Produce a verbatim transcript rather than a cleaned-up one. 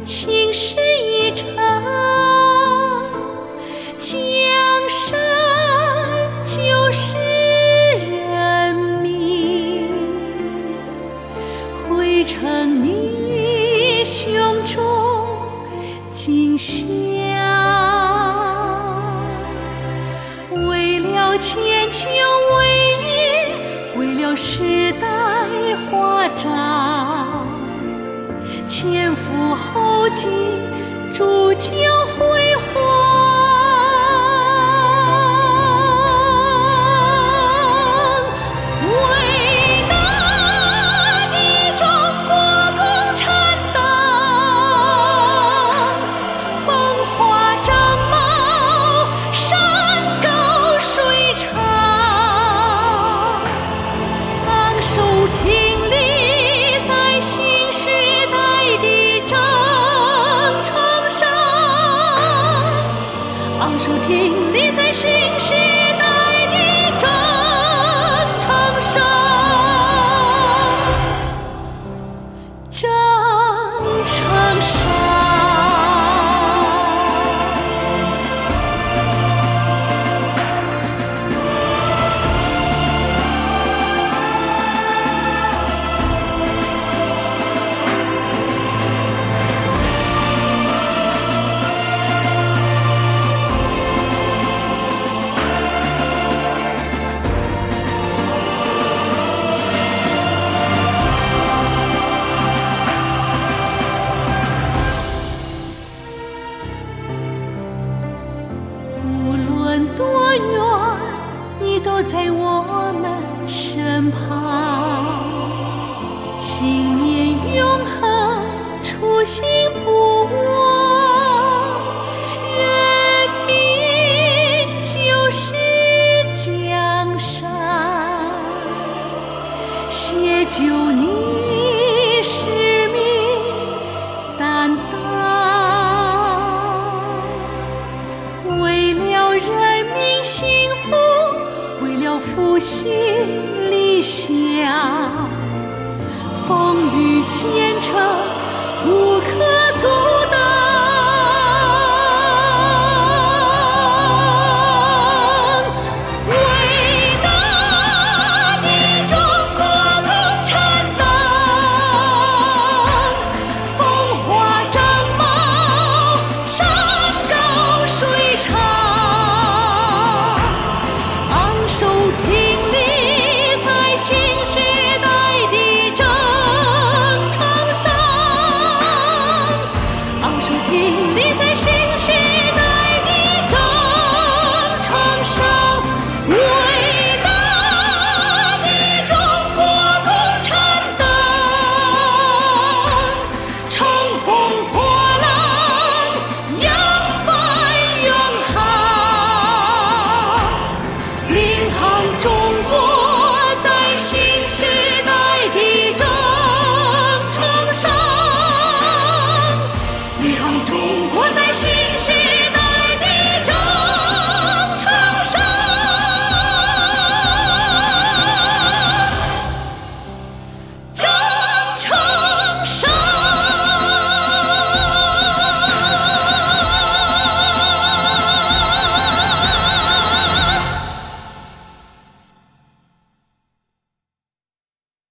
情是一场，江山就是人民，汇成你胸中锦香。为了千秋伟业，为了时代华章，前赴后继，铸就辉煌。手挺立在新时代的征程上，征程上。多远，你都在我们身旁，信念永恒，初心不忘，人民就是江山，写就你使命担当。为了人民幸福，为了复兴理想，风雨兼程不